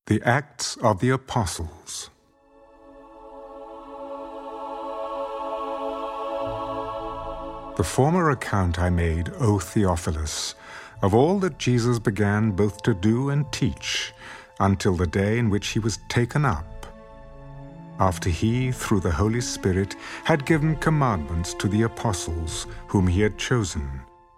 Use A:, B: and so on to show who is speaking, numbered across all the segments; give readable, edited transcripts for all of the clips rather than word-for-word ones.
A: The Acts of the Apostles. The former account I made, O Theophilus, of all that Jesus began both to do and teach, until the day in which he was taken up, after he, through the Holy Spirit, had given commandments to the apostles whom he had chosen,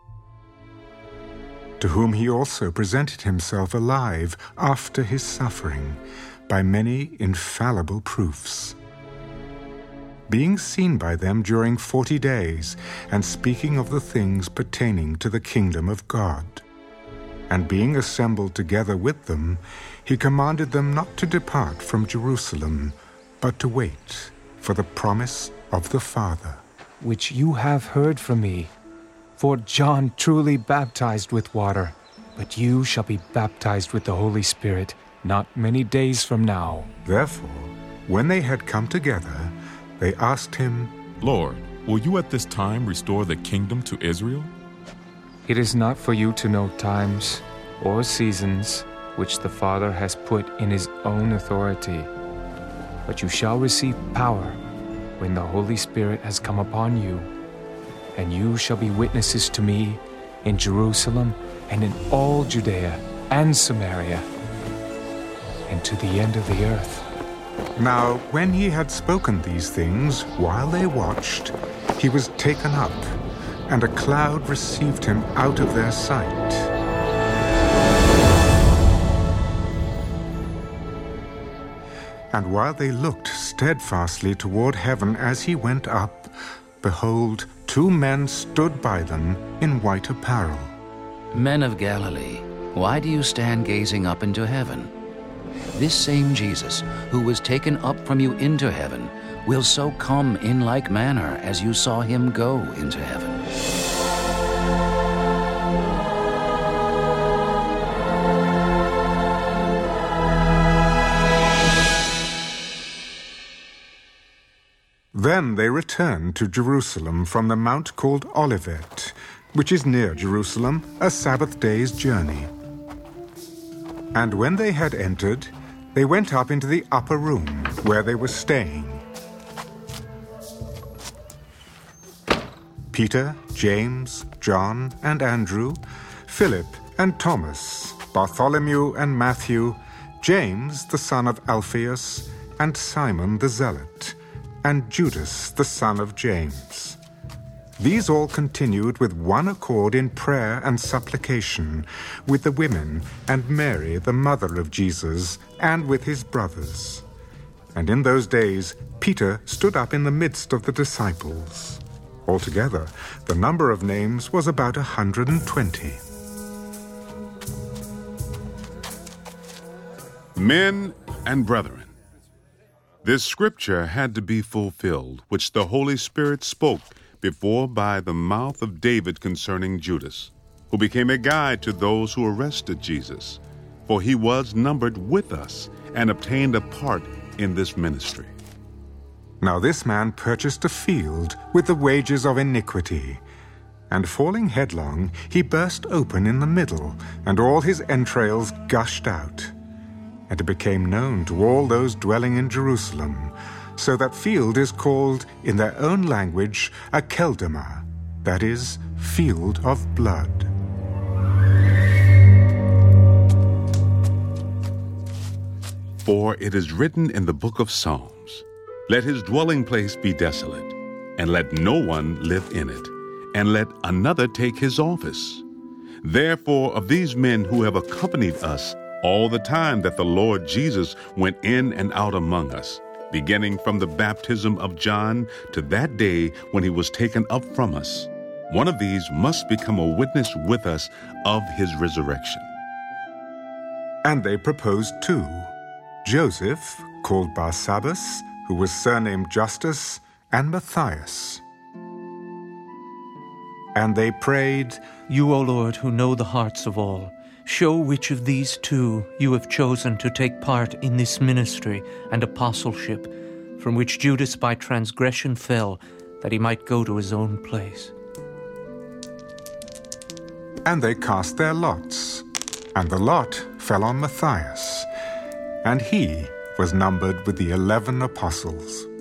A: to whom he also presented himself alive after his suffering by many infallible proofs, being seen by them during 40 days, and speaking of the things pertaining to the kingdom of God. And being assembled together with them, he commanded them not to depart from Jerusalem, but to wait for the promise of the Father,
B: which you have heard from me. For John truly baptized with water, but you shall be baptized with the Holy Spirit not many days from now.
A: Therefore, when they had come together, they asked him,
C: Lord, will you at this time restore the kingdom to Israel?
B: It is not for you to know times or seasons which the Father has put in his own authority, but you shall receive power when the Holy Spirit has come upon you, and you shall be witnesses to me in Jerusalem and in all Judea and Samaria and to the end of the earth.
A: Now, when he had spoken these things, while they watched, he was taken up, and a cloud received him out of their sight. And while they looked steadfastly toward heaven as he went up, behold, 2 men stood by them in white apparel.
D: Men of Galilee, why do you stand gazing up into heaven? This same Jesus, who was taken up from you into heaven, will so come in like manner as you saw him go into heaven.
A: Then they returned to Jerusalem from the mount called Olivet, which is near Jerusalem, a Sabbath day's journey. And when they had entered, they went up into the upper room where they were staying. Peter, James, John, and Andrew, Philip and Thomas, Bartholomew and Matthew, James the son of Alphaeus, and Simon the Zealot, and Judas the son of James. These all continued with one accord in prayer and supplication with the women and Mary, the mother of Jesus, and with his brothers. And in those days Peter stood up in the midst of the disciples. Altogether, the number of names was about 120.
E: Men and brethren, this scripture had to be fulfilled, which the Holy Spirit spoke before by the mouth of David concerning Judas, who became a guide to those who arrested Jesus, for he was numbered with us and obtained a part in this ministry.
A: Now this man purchased a field with the wages of iniquity, and falling headlong, he burst open in the middle, and all his entrails gushed out. And it became known to all those dwelling in Jerusalem, so that field is called, in their own language, Akeldama, that is, field of blood.
E: For it is written in the book of Psalms, Let his dwelling place be desolate, and let no one live in it, and let another take his office. Therefore, of these men who have accompanied us all the time that the Lord Jesus went in and out among us, beginning from the baptism of John to that day when he was taken up from us, one of these must become a witness with us of his resurrection.
A: And they proposed 2, Joseph, called Barsabbas, who was surnamed Justus, and Matthias. And they prayed,
F: You, O Lord, who know the hearts of all, show which of these 2 you have chosen to take part in this ministry and apostleship, from which Judas by transgression fell, that he might go to his own place.
A: And they cast their lots, and the lot fell on Matthias. and he was numbered with the 11 apostles.